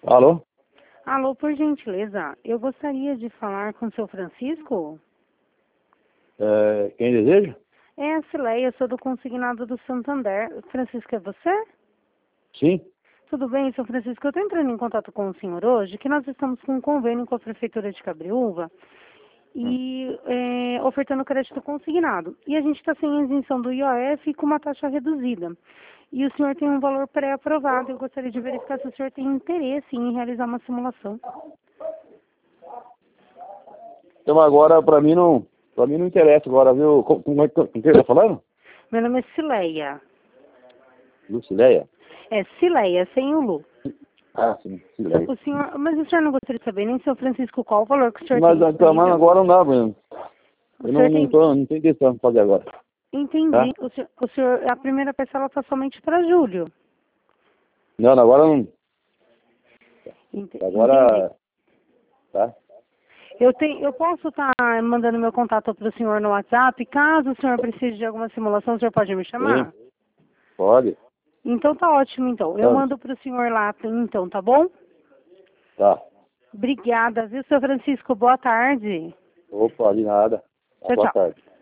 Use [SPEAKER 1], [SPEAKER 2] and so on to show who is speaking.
[SPEAKER 1] Alô?
[SPEAKER 2] Alô, por gentileza, eu gostaria de falar com o seu Francisco.
[SPEAKER 1] Quem deseja?
[SPEAKER 2] É a Cileia, sou do consignado do Santander. Francisco, é você?
[SPEAKER 1] Sim.
[SPEAKER 2] Tudo bem, seu Francisco? Eu estou entrando em contato com o senhor hoje, que nós estamos com um convênio com a Prefeitura de Cabriúva e ofertando crédito consignado. E a gente está sem isenção do IOF e com uma taxa reduzida. E o senhor tem um valor pré-aprovado. Eu gostaria de verificar se o senhor tem interesse em realizar uma simulação.
[SPEAKER 1] Então agora pra mim não interessa agora, viu? Com quem tá falando?
[SPEAKER 2] Meu nome é Cileia.
[SPEAKER 1] Lucileia?
[SPEAKER 2] É Cileia, sem o Lu.
[SPEAKER 1] Ah, sim, Cileia.
[SPEAKER 2] O senhor, mas o senhor não gostaria de saber nem, seu Francisco, qual o valor que o senhor
[SPEAKER 1] Mas
[SPEAKER 2] tem disponível?
[SPEAKER 1] agora não dá, mesmo.
[SPEAKER 2] O
[SPEAKER 1] Eu
[SPEAKER 2] senhor
[SPEAKER 1] não
[SPEAKER 2] tem...
[SPEAKER 1] tenho intenção de fazer agora.
[SPEAKER 2] Entendi.
[SPEAKER 1] Tá?
[SPEAKER 2] O senhor, a primeira parcela está somente para julho.
[SPEAKER 1] Não, agora não.
[SPEAKER 2] Entendi.
[SPEAKER 1] Agora. Tá?
[SPEAKER 2] Eu posso estar mandando meu contato para o senhor no WhatsApp. Caso o senhor precise de alguma simulação, o senhor pode me chamar?
[SPEAKER 1] Sim. Pode?
[SPEAKER 2] Então tá ótimo, então. Eu mando para o senhor lá, então, tá bom?
[SPEAKER 1] Tá.
[SPEAKER 2] Obrigada, viu, seu Francisco? Boa tarde.
[SPEAKER 1] Opa, de nada.
[SPEAKER 2] Tchau,
[SPEAKER 1] Boa
[SPEAKER 2] tchau.
[SPEAKER 1] tarde.